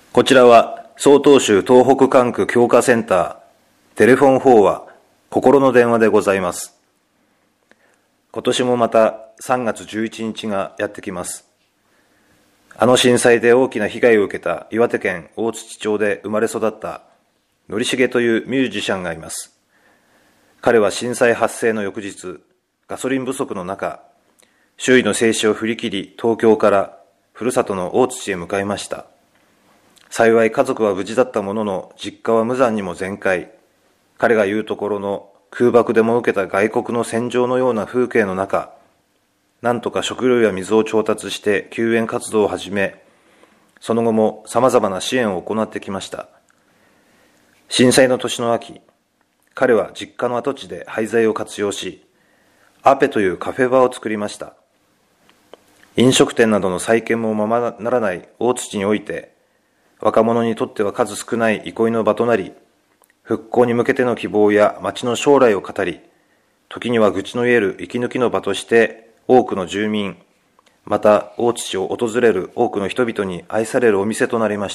こちらは曹洞宗東北管区教化センター、テレフォン法話、心の電話でございます。今年もまた3月11日がやってきます。あの震災で大きな被害を受けた岩手県大槌町で生まれ育った則重というミュージシャンがいます。彼は震災発生の翌日、ガソリン不足の中、周囲の静止を振り切り東京からふるさとの大槌へ向かいました。幸い家族は無事だったものの、実家は無残にも全壊。彼が言うところの空爆でも受けた外国の戦場のような風景の中、なんとか食料や水を調達して救援活動を始め、その後も様々な支援を行ってきました。震災の年の秋、彼は実家の跡地で廃材を活用し、アペというカフェバーを作りました。飲食店などの再建もままならない大槌において、若者にとっては数少ない憩いの場となり、復興に向けての希望や町の将来を語り、時には愚痴の言える息抜きの場として多くの住民、また大槌を訪れる多くの人々に愛されるお店となりました。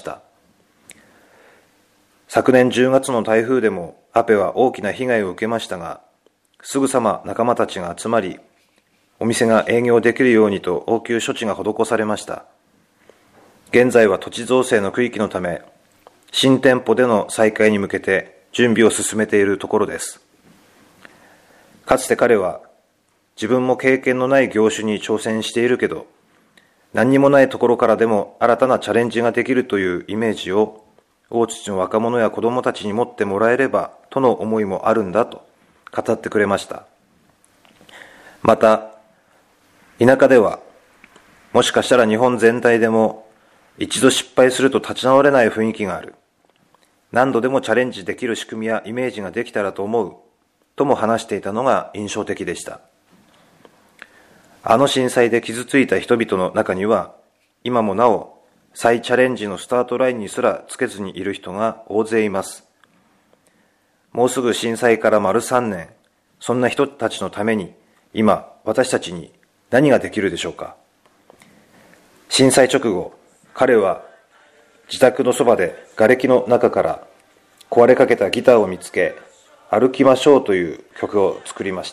昨年10月の台風でもアペは大きな被害を受けましたが、すぐさま仲間たちが集まり、お店が営業できるようにと応急処置が施されました。現在は土地造成の区域のため、新店舗での再開に向けて準備を進めているところです。かつて彼は、自分も経験のない業種に挑戦しているけど、何にもないところからでも新たなチャレンジができるというイメージを、大槌の若者や子供たちに持ってもらえればとの思いもあるんだと語ってくれました。また、田舎では、もしかしたら日本全体でも一度失敗すると立ち直れない雰囲気がある。何度でもチャレンジできる仕組みやイメージができたらと思う、とも話していたのが印象的でした。あの震災で傷ついた人々の中には、今もなお再チャレンジのスタートラインにすらつけずにいる人が大勢います。もうすぐ震災から丸3年、そんな人たちのために、今私たちに何ができるでしょうか。震災直後、彼は自宅のそばで瓦礫の中から壊れかけたギターを見つけ、歩きましょうという曲を作りました。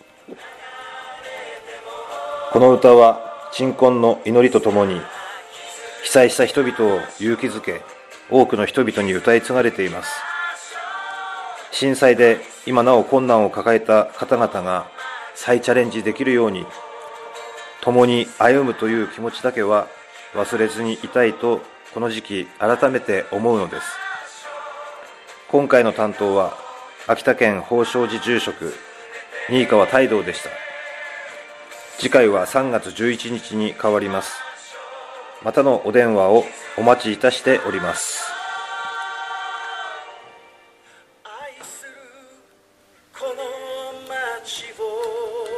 この歌は鎮魂の祈りとともに、被災した人々を勇気づけ、多くの人々に歌い継がれています。震災で今なお困難を抱えた方々が再チャレンジできるように、共に歩むという気持ちだけは忘れずにいたいと、この時期改めて思うのです。今回の担当は秋田県宝生寺住職新川泰道でした。次回は3月11日に変わります。またのお電話をお待ちいたしております。 愛するこの街を